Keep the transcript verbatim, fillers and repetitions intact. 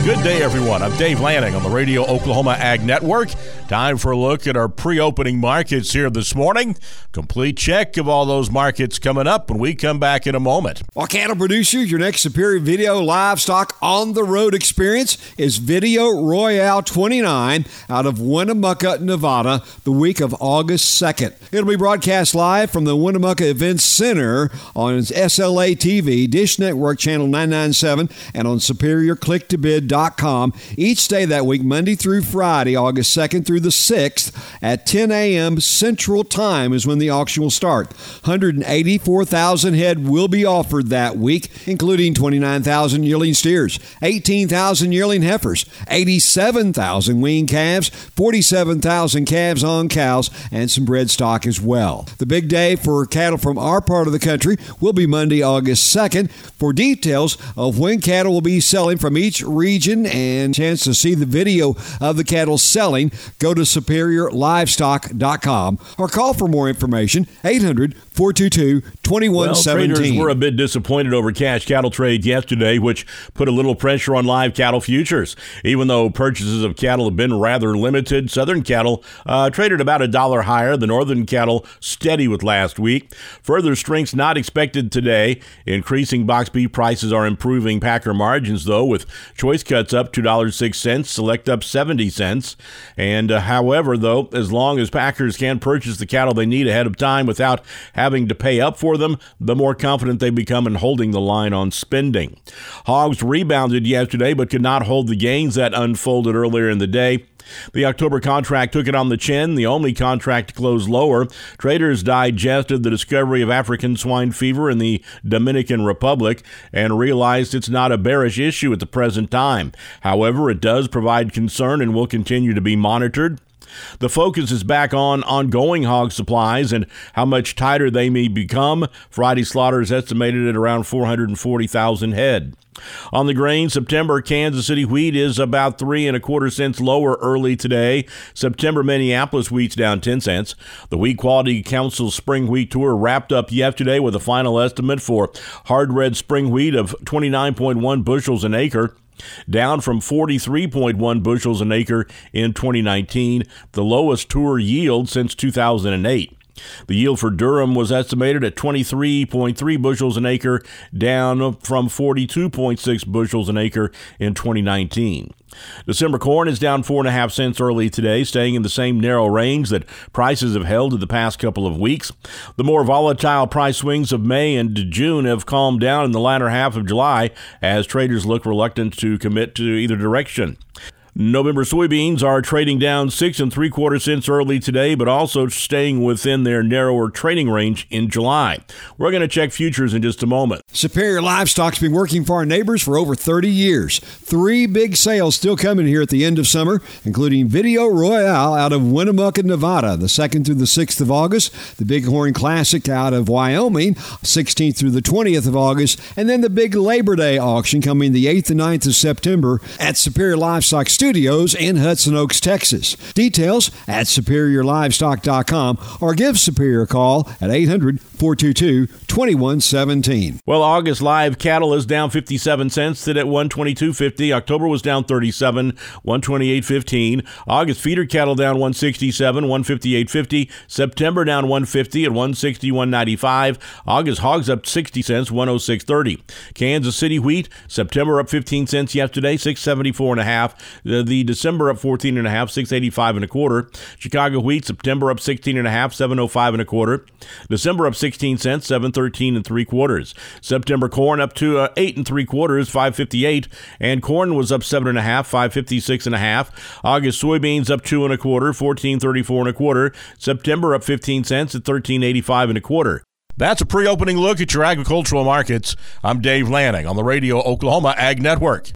Good day, everyone. I'm Dave Lanning on the Radio Oklahoma Ag Network. Time for a look at our pre-opening markets here this morning. Complete check of all those markets coming up when we come back in a moment. Well, cattle producers, your next Superior Video Livestock on-the-road experience is Video Royale twenty-nine out of Winnemucca, Nevada, the week of August second. It'll be broadcast live from the Winnemucca Events Center on S L A T V, Dish Network Channel nine ninety-seven, and on Superior Click to Bid dot com each day that week, Monday through Friday, August second through the sixth at ten a.m. Central Time is when the auction will start. one hundred eighty-four thousand head will be offered that week, including twenty-nine thousand yearling steers, eighteen thousand yearling heifers, eighty-seven thousand weaned calves, forty-seven thousand calves on cows, and some bred stock as well. The big day for cattle from our part of the country will be Monday, August second. For details of when cattle will be selling from each region and chance to see the video of the cattle selling, go to superior livestock dot com or call for more information, eight hundred, four two two, two one one seven. Well, traders were a bit disappointed over cash cattle trade yesterday, which put a little pressure on live cattle futures. Even though purchases of cattle have been rather limited, southern cattle uh, traded about a dollar higher, the northern cattle steady with last week. Further strengths not expected today. Increasing box beef prices are improving packer margins, though, with choice cuts up two dollars and six cents, select up seventy cents. And uh, however, though, as long as packers can purchase the cattle they need ahead of time without having to pay up for them, the more confident they become in holding the line on spending. Hogs rebounded yesterday but could not hold the gains that unfolded earlier in the day. The October contract took it on the chin, the only contract to close lower. Traders digested the discovery of African swine fever in the Dominican Republic and realized it's not a bearish issue at the present time. However, it does provide concern and will continue to be monitored. The focus is back on ongoing hog supplies and how much tighter they may become. Friday slaughter is estimated at around four hundred forty thousand head. On the grain, September Kansas City wheat is about three and a quarter cents lower early today. September Minneapolis wheat's down ten cents. The Wheat Quality Council Spring Wheat Tour wrapped up yesterday with a final estimate for hard red spring wheat of twenty-nine point one bushels an acre, down from forty-three point one bushels an acre in twenty nineteen, the lowest tour yield since two thousand eight. The yield for Durham was estimated at twenty-three point three bushels an acre, down from forty-two point six bushels an acre in twenty nineteen. December corn is down four and a half cents early today, staying in the same narrow range that prices have held in the past couple of weeks. The more volatile price swings of May and June have calmed down in the latter half of July as traders look reluctant to commit to either direction. November soybeans are trading down six and three quarter cents early today, but also staying within their narrower trading range in July. We're going to check futures in just a moment. Superior Livestock's been working for our neighbors for over thirty years. Three big sales still coming here at the end of summer, including Video Royale out of Winnemucca, Nevada, the second through the sixth of August, the Bighorn Classic out of Wyoming, sixteenth through the twentieth of August, and then the big Labor Day auction coming the eighth and ninth of September at Superior Livestock Studios in Hudson Oaks, Texas. Details at superior livestock dot com or give Superior a call at eight hundred, four two two, two one one seven. Well, August live cattle is down fifty-seven cents, sit at one twenty-two fifty. October was down thirty-seven, one twenty-eight fifteen. August feeder cattle down one sixty-seven, one fifty-eight fifty. September down one fifty at one sixty, one ninety-five. August hogs up sixty cents, one oh six thirty. Kansas City wheat, September up fifteen cents yesterday, six seventy-four and a half. The, the December up fourteen and a half, six eighty-five and a quarter. Chicago wheat, September up sixteen and a half, seven oh five and a quarter. December up sixteen cents, seven thirteen and three quarters. September corn up to uh, eight and three quarters, five fifty-eight, and corn was up seven and a half, five fifty-six and a half. August soybeans up two and a quarter, fourteen thirty-four and a quarter. September up fifteen cents at thirteen eighty-five and a quarter. That's a pre-opening look at your agricultural markets. I'm Dave Lanning on the Radio Oklahoma Ag Network.